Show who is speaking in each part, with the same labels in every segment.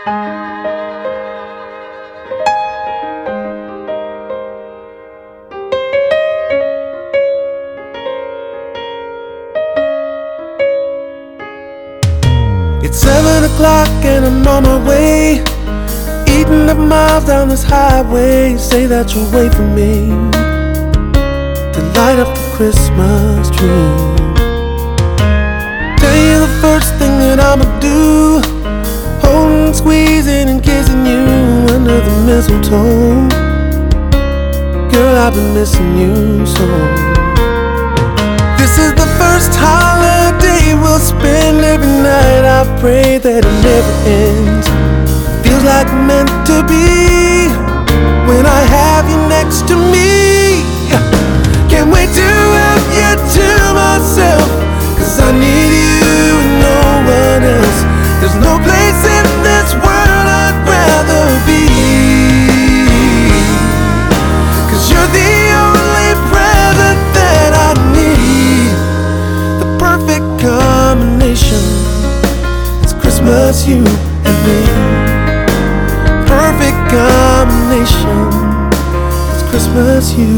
Speaker 1: It's 7 o'clock and I'm on my way, eating up miles down this highway. Say that you'll wait for me to light up the Christmas tree. Tell you the first thing that I'ma do, holding, squeezing and kissing you under the mistletoe. Girl, I've been missing you so. This is the first holiday we'll spend every night. I pray that it never ends. Feels like meant to be when I have you next to me. Can't wait to have you to myself, 'cause I need you and no one else. There's no place in this world I'd rather be, 'cause you're the only present that I need. The perfect combination, it's Christmas, you and me. Perfect combination, it's Christmas, you.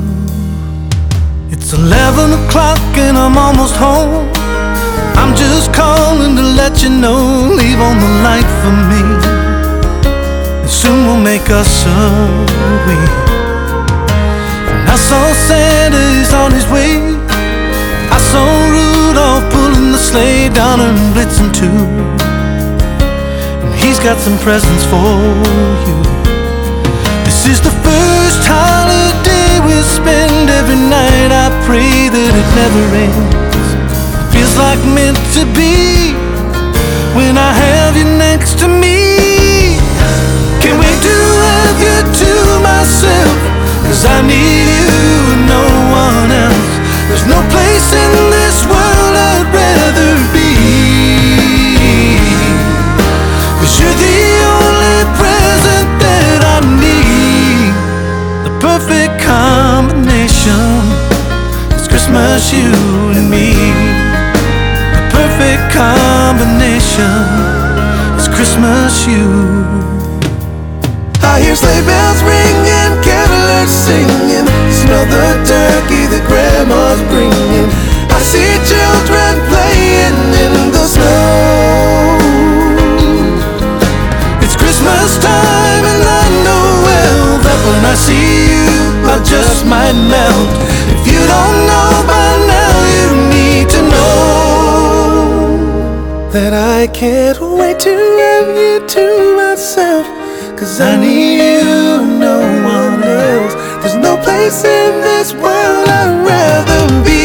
Speaker 1: It's 11 o'clock and I'm almost home. I'm just calling to let you know, leave on the light for me, and soon we'll make us a week. And I saw Santa is on his way. I saw Rudolph pulling the sleigh down in Blitzen too, and he's got some presents for you. This is the first holiday we'll spend every night. I pray that it never ends. Feels like meant to be when I have you next to me. Can't wait to have you to myself, 'cause I need you and no one else. There's no place in this world I'd rather be, 'cause you're the only present that I need. The perfect combination, it's Christmas, you and me. Perfect combination, it's Christmas, you. I hear sleigh bells ringing, carolers singing, smell the turkey that grandma's bringing. I see children playing in the snow. It's Christmas time and I know well that when I see you I just might melt. If you don't know by now, you need to know that I can't wait to have you to myself, 'cause I need you and no one else. There's no place in this world I'd rather be.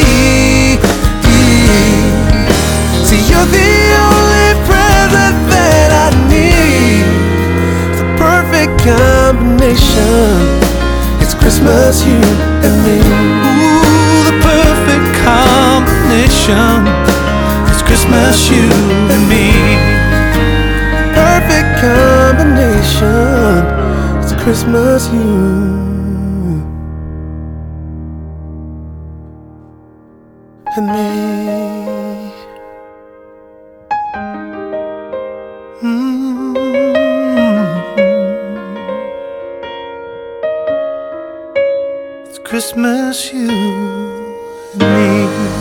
Speaker 1: See, you're the only present that I need. The perfect combination, it's Christmas, you and me. Ooh, the perfect combination, Christmas, you and me. Perfect combination, it's Christmas, you and me. It's Christmas, you and me.